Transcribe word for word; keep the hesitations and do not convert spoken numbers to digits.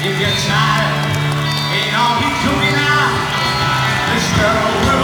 If you're tired, ain't all you cooking out, this girl will